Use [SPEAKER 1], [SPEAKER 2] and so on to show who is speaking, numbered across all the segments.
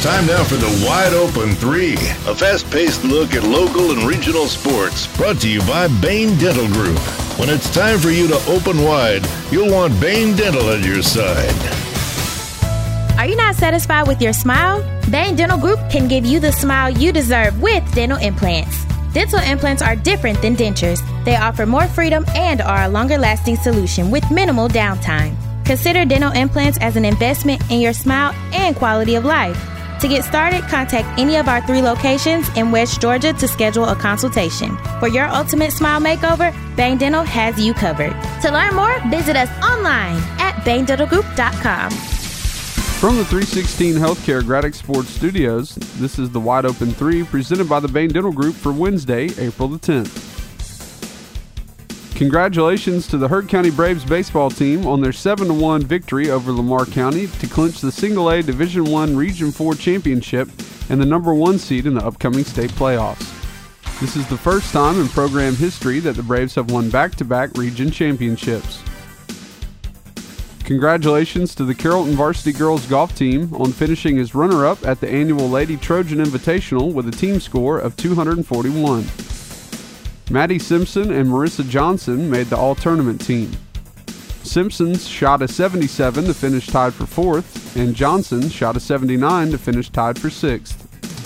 [SPEAKER 1] Time now for the Wide Open 3, a fast-paced look at local and regional sports, brought to you by Bain Dental Group. When it's time for you to open wide, you'll want Bain Dental at your side.
[SPEAKER 2] Are you not satisfied with your smile? Bain Dental Group can give you the smile you deserve with dental implants. Dental implants are different than dentures. They offer more freedom and are a longer-lasting solution with minimal downtime. Consider dental implants as an investment in your smile and quality of life. To get started, contact any of our 3 locations in West Georgia to schedule a consultation. For your ultimate smile makeover, Bain Dental has you covered. To learn more, visit us online at baindentalgroup.com.
[SPEAKER 3] From the 316 Healthcare Graddock Sports Studios, this is the Wide Open 3 presented by the Bain Dental Group for Wednesday, April the 10th. Congratulations to the Heard County Braves baseball team on their 7-1 victory over Lamar County to clinch the Single-A Division I Region 4 championship and the number 1 seed in the upcoming state playoffs. This is the first time in program history that the Braves have won back-to-back region championships. Congratulations to the Carrollton Varsity Girls Golf Team on finishing as runner-up at the annual Lady Trojan Invitational with a team score of 241. Maddie Simpson and Marissa Johnson made the all-tournament team. Simpson shot a 77 to finish tied for 4th, and Johnson shot a 79 to finish tied for 6th.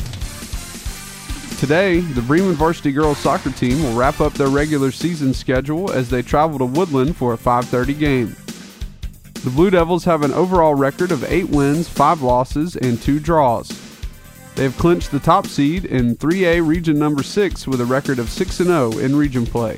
[SPEAKER 3] Today, the Bremen Varsity Girls Soccer Team will wrap up their regular season schedule as they travel to Woodland for a 5:30 game. The Blue Devils have an overall record of 8 wins, 5 losses, and 2 draws. They have clinched the top seed in 3A Region Number 6 with a record of 6-0 in region play.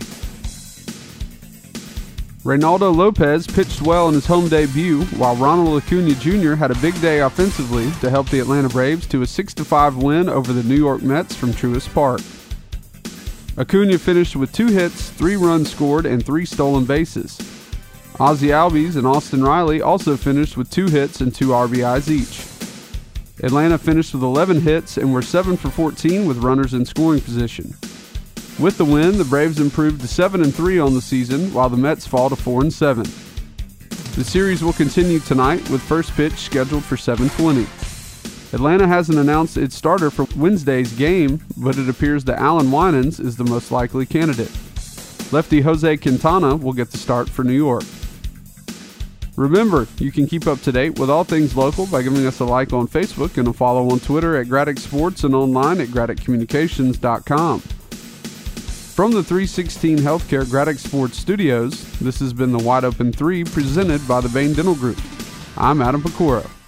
[SPEAKER 3] Reynaldo Lopez pitched well in his home debut, while Ronald Acuna Jr. had a big day offensively to help the Atlanta Braves to a 6-5 win over the New York Mets from Truist Park. Acuna finished with 2 hits, 3 runs scored, and 3 stolen bases. Ozzie Albies and Austin Riley also finished with 2 hits and 2 RBIs each. Atlanta finished with 11 hits and were 7 for 14 with runners in scoring position. With the win, the Braves improved to 7-3 on the season, while the Mets fall to 4-7. The series will continue tonight with first pitch scheduled for 7:20. Atlanta hasn't announced its starter for Wednesday's game, but it appears that Alan Winans is the most likely candidate. Lefty Jose Quintana will get the start for New York. Remember, you can keep up to date with all things local by giving us a like on Facebook and a follow on Twitter at Graddock Sports and online at GraddockCommunications.com. From the 316 Healthcare Graddock Sports Studios, this has been the Wide Open 3 presented by the Bain Dental Group. I'm Adam Pecora.